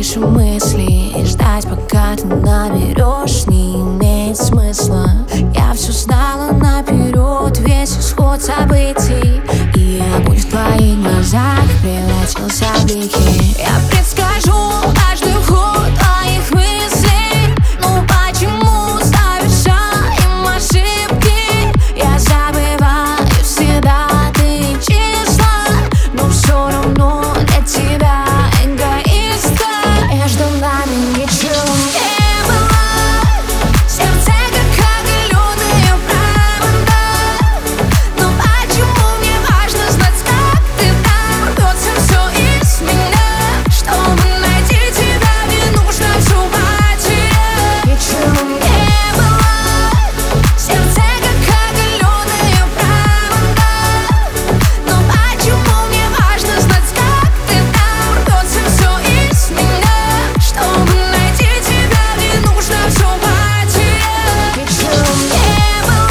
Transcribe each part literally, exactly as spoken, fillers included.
тише мысли и ждать, пока ты наберешь, не имеет смысла. Я все знала наперед, весь исход событий, и огонь в твоих глазах превратился в блики. Я предскажу каждый ход твоих мыслей, ну почему совершаем ошибки? Я забываю всегда ты числа, но все равно для тебя эгоистка. Между нами ничего не было, сердце как оголенные провода. Но почему мне важно знать, как ты там рвется все из меня? Чтобы найти тебя, мне нужно все потерять. Ничего не было, сердце как оголенные провода. Но почему мне важно знать, как ты там рвется все из меня? Чтобы найти тебя, мне нужно все потерять. Ничего не было.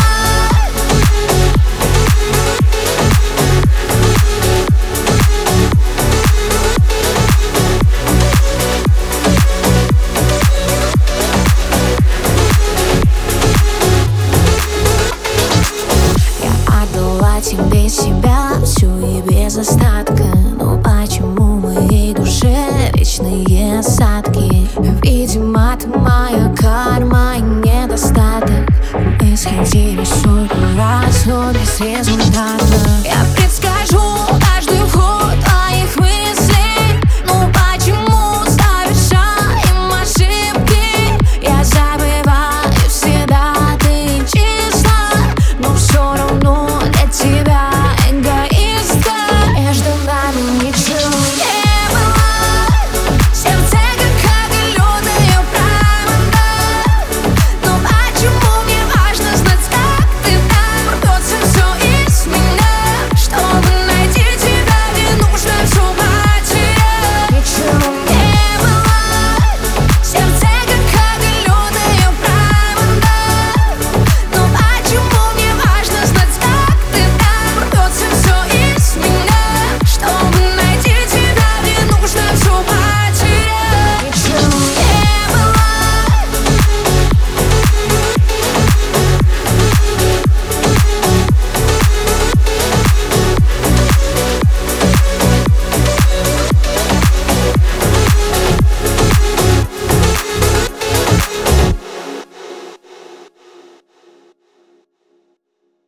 Я отдала тебе себя всю и без остатка, но почему в моей душе вечные осадки? Видимо, это моя карма и недостаток. Мы сходили сотню раз, но без результата.